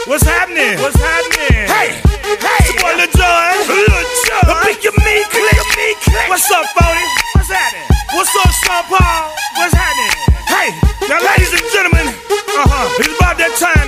What's happening? What's happening? Hey, hey, it's your boy Lil Jon. Lil Jon. Make your me click. What's up, Phony? What's happening? What's up, Sean Paul? What's happening? Hey, now ladies and gentlemen, it's about that time.